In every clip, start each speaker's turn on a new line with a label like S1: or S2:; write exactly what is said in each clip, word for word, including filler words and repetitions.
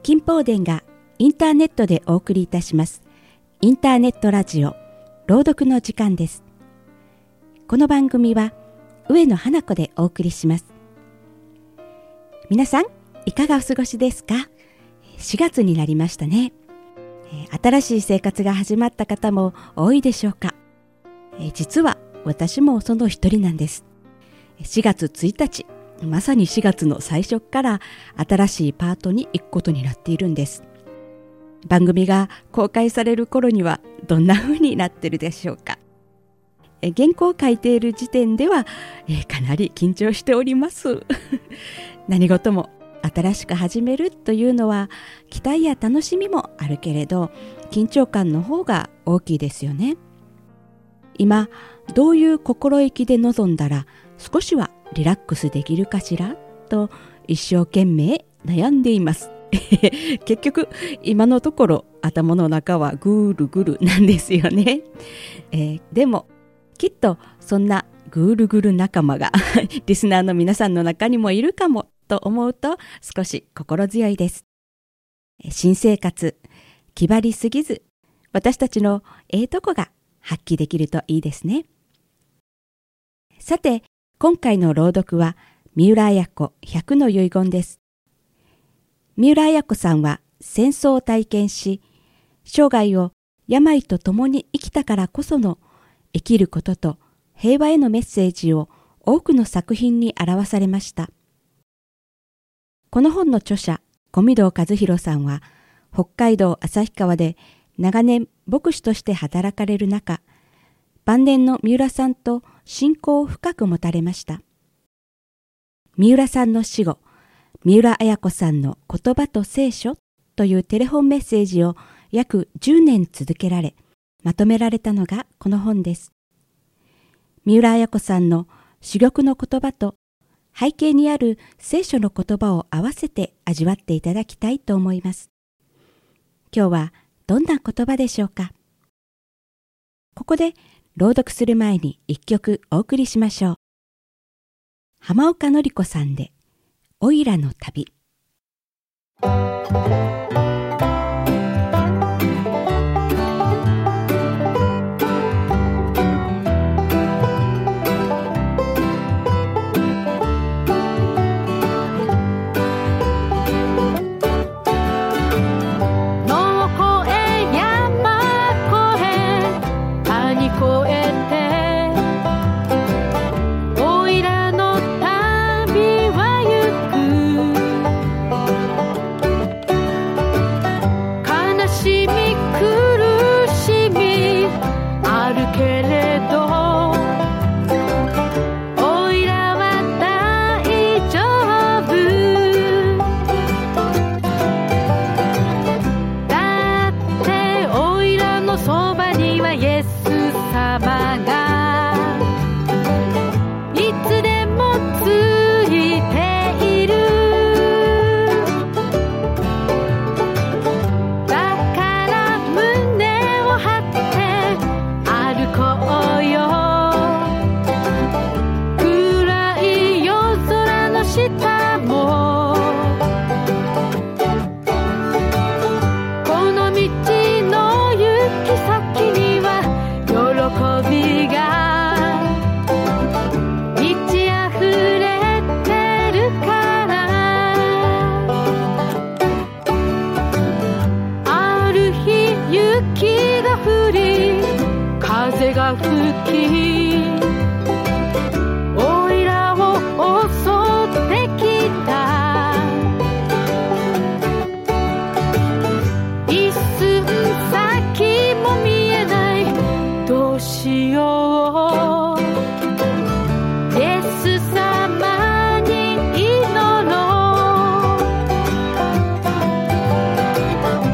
S1: 金宝殿がインターネットでお送りいたしますインターネットラジオ朗読の時間です。この番組は上野花子でお送りします。皆さんいかがお過ごしですか？しがつになりましたね。新しい生活が始まった方も多いでしょうか。実は私もその一人なんです。しがつついたち、まさにしがつの最初から新しいパートに行くことになっているんです。番組が公開される頃にはどんな風になってるでしょうか。え原稿を書いている時点ではえかなり緊張しております何事も新しく始めるというのは期待や楽しみもあるけれど、緊張感の方が大きいですよね。今どういう心意気で臨んだら少しはリラックスできるかしらと一生懸命悩んでいます結局今のところ頭の中はぐるぐるなんですよね、えー、でもきっとそんなぐるぐる仲間がリスナーの皆さんの中にもいるかもと思うと少し心強いです。新生活気張りすぎず私たちのええとこが発揮できるといいですね。さて今回の朗読は三浦綾子ひゃくの遺言です。三浦綾子さんは戦争を体験し、生涯を病と共に生きたからこその生きることと平和へのメッセージを多くの作品に表されました。この本の著者、小御堂和弘さんは北海道旭川で長年牧師として働かれる中、晩年の三浦さんと親交を深く持たれました。三浦さんの死後、三浦綾子さんの言葉と聖書というテレフォンメッセージを約じゅうねん続けられ、まとめられたのがこの本です。三浦綾子さんの珠玉の言葉と背景にある聖書の言葉を合わせて味わっていただきたいと思います。今日はどんな言葉でしょうか。ここで朗読する前に一曲お送りしましょう。浜岡典子さんでおいらの旅。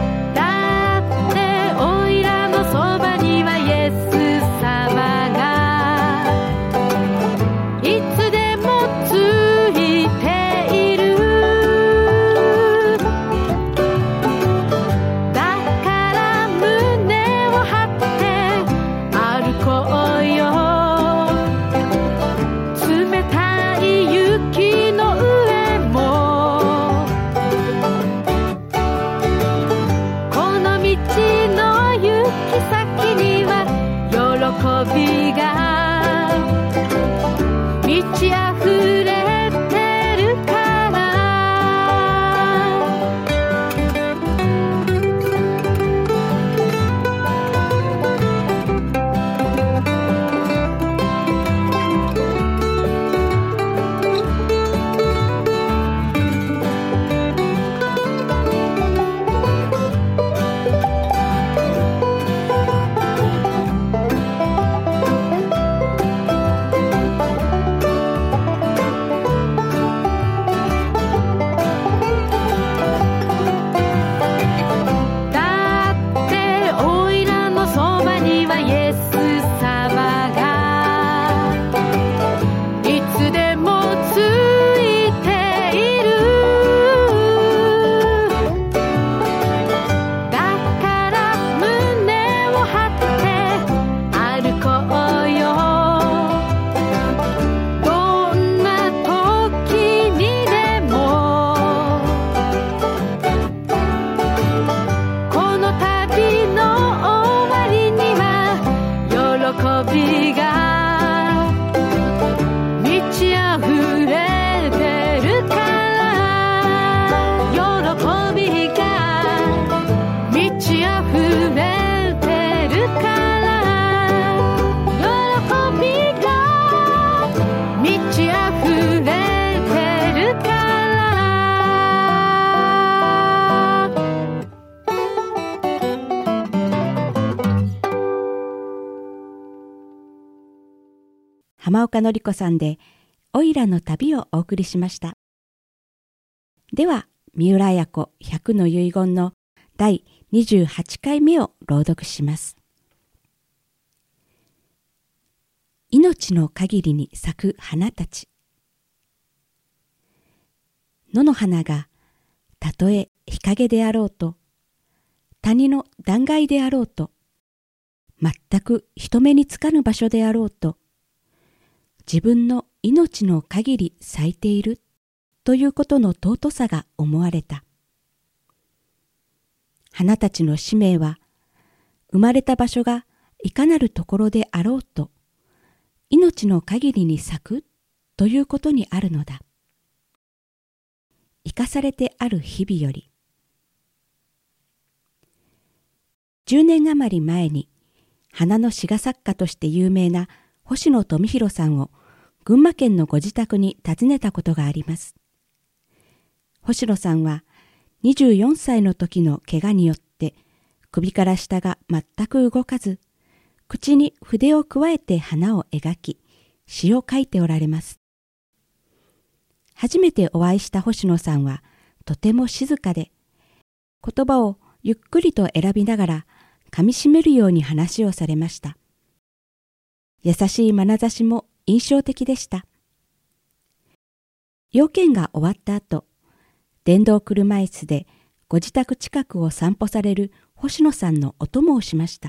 S2: そばにはイエス様が
S1: 浜岡典子さんでオイラの旅をお送りしました。では、三浦綾子ひゃくの遺言のだいにじゅうはちかいめを朗読します。命の限りに咲く花たち。野の花がたとえ日陰であろうと、谷の断崖であろうと、全く人目につかぬ場所であろうと、自分の命の限り咲いているということの尊さが思われた。花たちの使命は、生まれた場所がいかなるところであろうと、命の限りに咲くということにあるのだ。生かされてある日々より。じゅうねん余り前に、花の詩画作家として有名な星野富弘さんを群馬県のご自宅に訪ねたことがあります。星野さんはにじゅうよんさいの時の怪我によって首から下が全く動かず、口に筆をくわえて花を描き、詩を書いておられます。初めてお会いした星野さんはとても静かで、言葉をゆっくりと選びながら噛み締めるように話をされました。優しい眼差しも印象的でした。用件が終わった後、電動車椅子でご自宅近くを散歩される星野さんのお供をしました。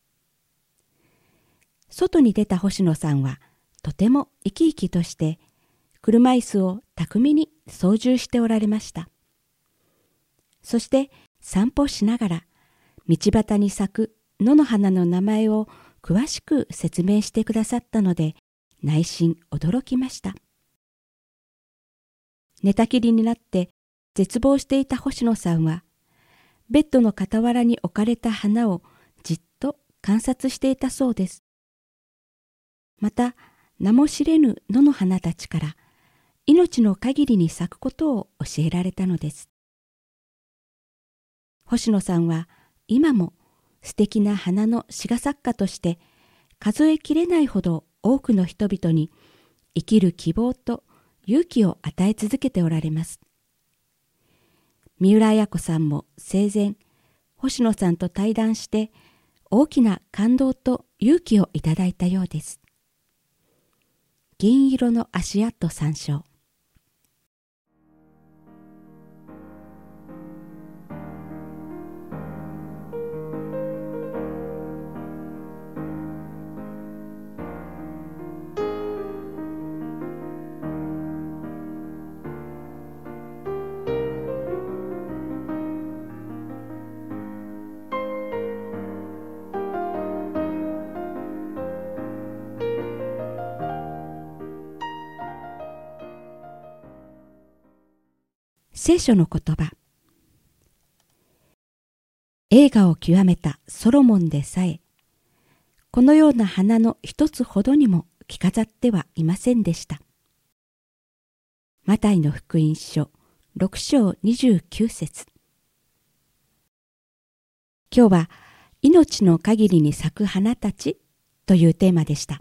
S1: 外に出た星野さんはとても生き生きとして車椅子を巧みに操縦しておられました。そして散歩しながら道端に咲く野の花の名前を詳しく説明してくださったので内心驚きました。寝たきりになって絶望していた星野さんはベッドの傍らに置かれた花をじっと観察していたそうです。また名も知れぬ野の花たちから命の限りに咲くことを教えられたのです。星野さんは今も素敵な花の詩画作家として数えきれないほど多くの人々に生きる希望と勇気を与え続けておられます。三浦綾子さんも生前星野さんと対談して大きな感動と勇気をいただいたようです。銀色の足跡参照。聖書の言葉。栄華を極めたソロモンでさえ、このような花の一つほどにも着飾ってはいませんでした。マタイの福音書ろくしょうにじゅうきゅうせつ。今日は命の限りに咲く花たちというテーマでした。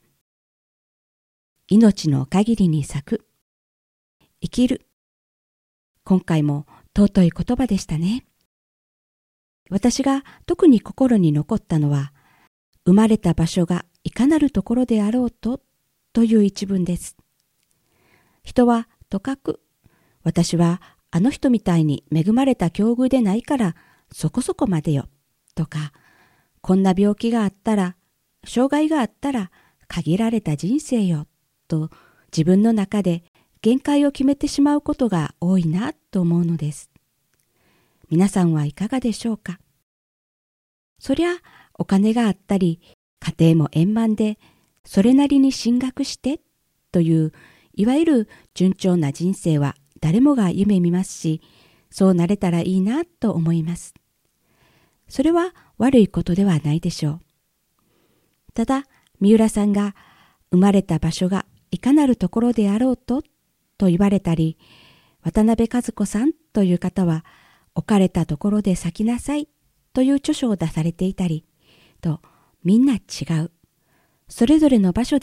S1: 命の限りに咲く、生きる。今回も尊い言葉でしたね。私が特に心に残ったのは、生まれた場所がいかなるところであろうとという一文です。人はとかく、私はあの人みたいに恵まれた境遇でないからそこそこまでよとか、こんな病気があったら、障害があったら限られた人生よと自分の中で限界を決めてしまうことが多いなと思うのです。皆さんはいかがでしょうか。そりゃお金があったり家庭も円満でそれなりに進学してといういわゆる順調な人生は誰もが夢見ますし、そうなれたらいいなと思います。それは悪いことではないでしょう。ただ三浦さんが生まれた場所がいかなるところであろうとと言われたり、渡辺和子さんという方は置かれたところで咲きなさいという著書を出されていたりと、みんな違う。それぞれの場所で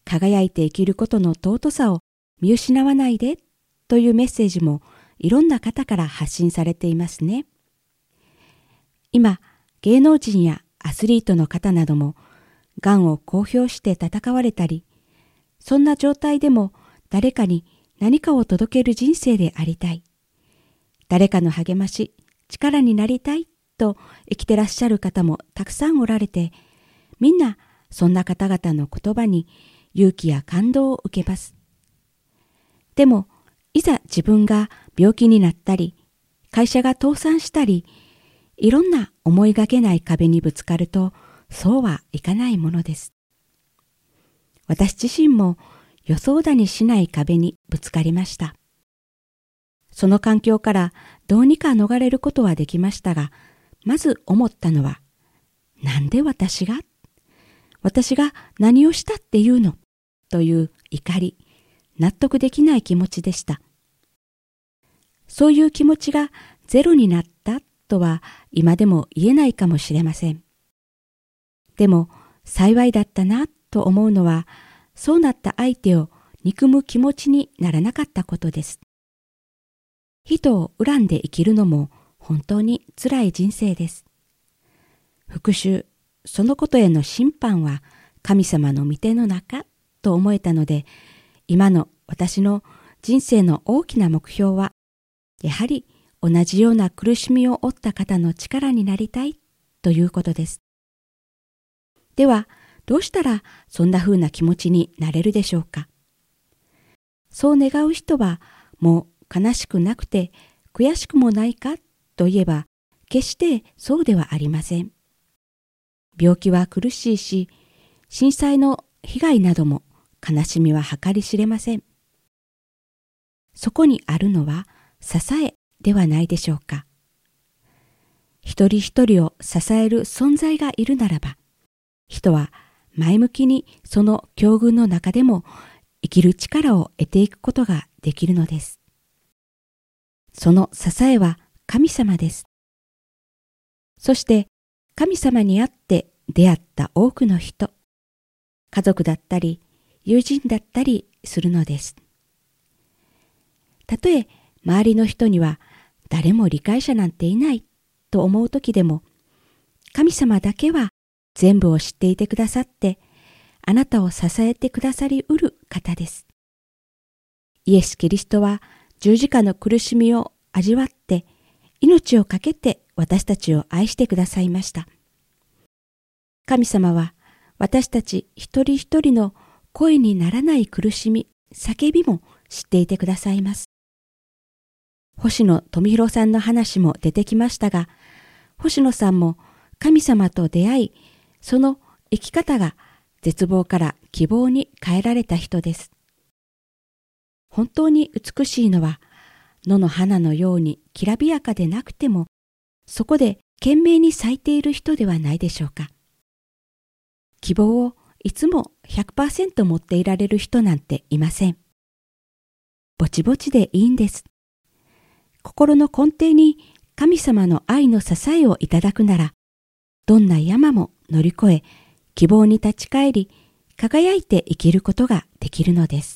S1: 輝いて生きることの尊さを見失わないでというメッセージもいろんな方から発信されていますね。今、芸能人やアスリートの方などもがんを公表して戦われたり、そんな状態でも誰かに何かを届ける人生でありたい。誰かの励まし、力になりたいと生きてらっしゃる方もたくさんおられて、みんなそんな方々の言葉に勇気や感動を受けます。でも、いざ自分が病気になったり、会社が倒産したり、いろんな思いがけない壁にぶつかると、そうはいかないものです。私自身も予想だにしない壁にぶつかりました。その環境からどうにか逃れることはできましたが、まず思ったのは、なんで私が私が何をしたっていうのという怒り、納得できない気持ちでした。そういう気持ちがゼロになったとは今でも言えないかもしれません。でも幸いだったなと思うのは、そうなった相手を憎む気持ちにならなかったことです。人を恨んで生きるのも本当に辛い人生です。復讐、そのことへの審判は神様の御手の中と思えたので、今の私の人生の大きな目標は、やはり同じような苦しみを負った方の力になりたいということです。では、どうしたらそんな風な気持ちになれるでしょうか。そう願う人は、もう悲しくなくて悔しくもないかといえば、決してそうではありません。病気は苦しいし、震災の被害なども悲しみは計り知れません。そこにあるのは支えではないでしょうか。一人一人を支える存在がいるならば、人は前向きにその境遇の中でも生きる力を得ていくことができるのです。その支えは神様です。そして神様にあって出会った多くの人、家族だったり友人だったりするのです。たとえ周りの人には誰も理解者なんていないと思う時でも、神様だけは全部を知っていてくださって、あなたを支えてくださりうる方です。イエス・キリストは十字架の苦しみを味わって、命を懸けて私たちを愛してくださいました。神様は私たち一人一人の声にならない苦しみ、叫びも知っていてくださいます。星野富弘さんの話も出てきましたが、星野さんも神様と出会い、その生き方が絶望から希望に変えられた人です。本当に美しいのは、野の花のようにきらびやかでなくても、そこで懸命に咲いている人ではないでしょうか。希望をいつも ひゃくパーセント 持っていられる人なんていません。ぼちぼちでいいんです。心の根底に神様の愛の支えをいただくなら、どんな山も乗り越え、希望に立ち返り、輝いて生きることができるのです。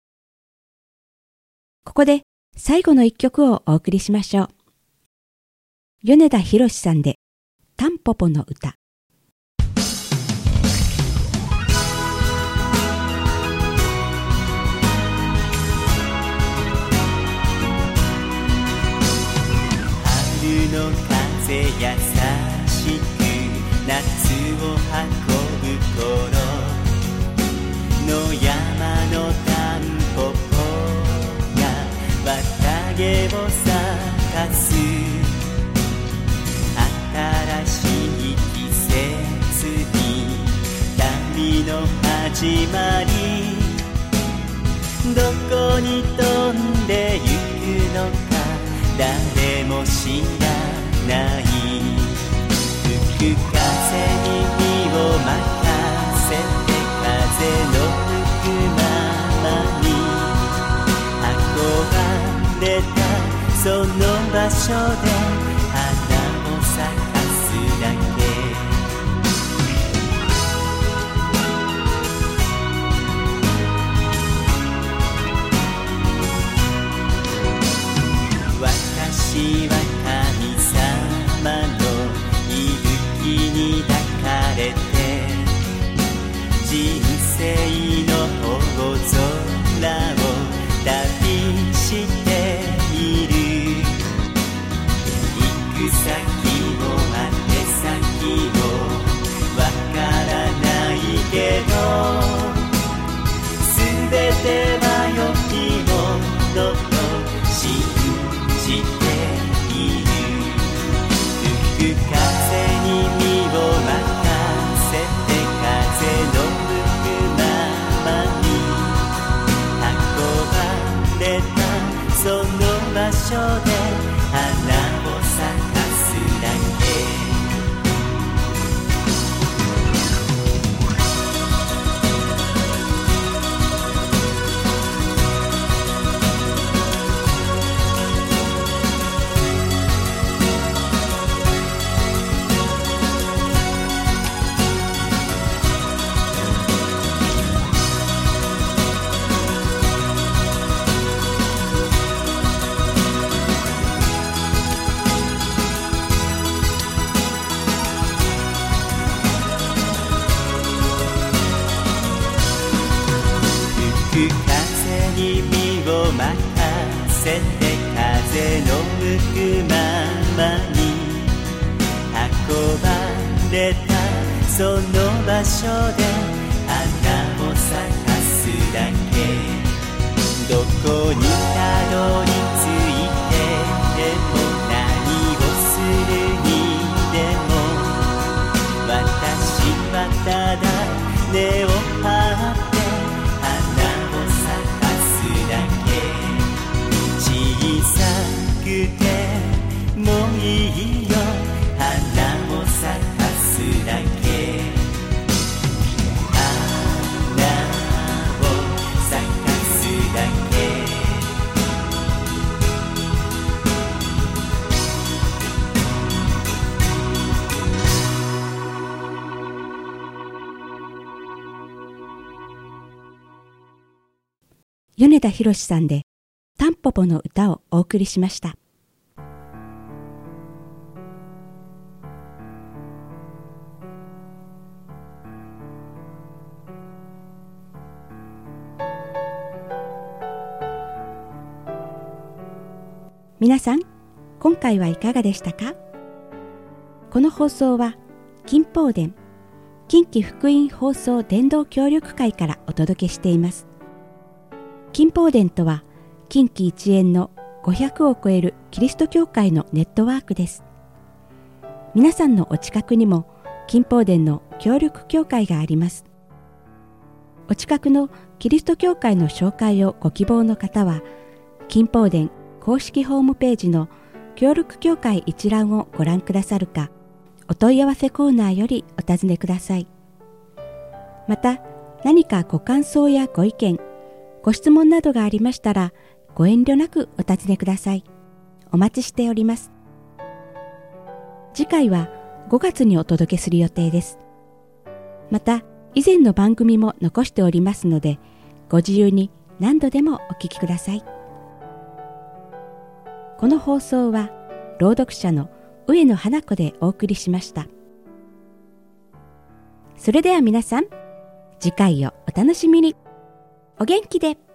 S1: ここで最後の一曲をお送りしましょう。米田博さんで、タンポポの歌。
S2: 春の風優しく夏を運ぶ頃の山のタンポポが綿毛を咲かす新しい季節に旅の始まり、どこに飛んでゆくのか誰も知らない。吹く風に身を任せて風の吹くままに憧れたその場所で花を咲かすだけ。 私は神様の息吹に抱かれて人生の大空を旅している。行く先も宛先もわからないけど、すべては良きものと信じている。吹く風に身を任せて風の向くままに運ばれたその場所で花を咲かすだけ。吹く風に身を任せて風の向くままに運ばれたその場所で花を咲かすだけ。どこにたどり着いても何をするにでも私はただ根を張って小さくてもいいよ花を咲かすだけ。花を咲かすだけ。
S1: 米田博さんでタンポポの歌をお送りしました。皆さん、今回はいかがでしたか？この放送は金宝殿近畿福音放送伝道協力会からお届けしています。金宝殿とは近畿一円のごひゃくを超えるキリスト教会のネットワークです。皆さんのお近くにも金宝殿の協力教会があります。お近くのキリスト教会の紹介をご希望の方は、金宝殿公式ホームページの協力教会一覧をご覧くださるか、お問い合わせコーナーよりお尋ねください。また、何かご感想やご意見、ご質問などがありましたら、ご遠慮なくお尋ねください。お待ちしております。次回はごがつにお届けする予定です。また、以前の番組も残しておりますので、ご自由に何度でもお聞きください。この放送は、朗読者の上野花子でお送りしました。それでは皆さん、次回をお楽しみに。お元気で。